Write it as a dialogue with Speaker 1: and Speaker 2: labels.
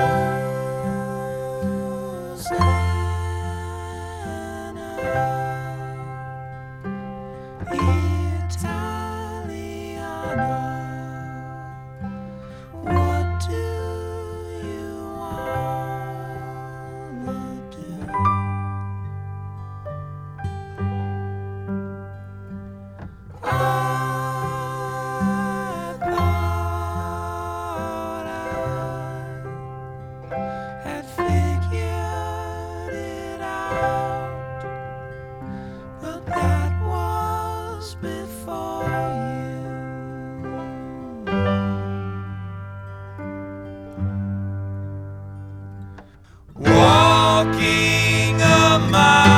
Speaker 1: What do you wanna do? I thought I had figured it out, but that was before you. Walking a mile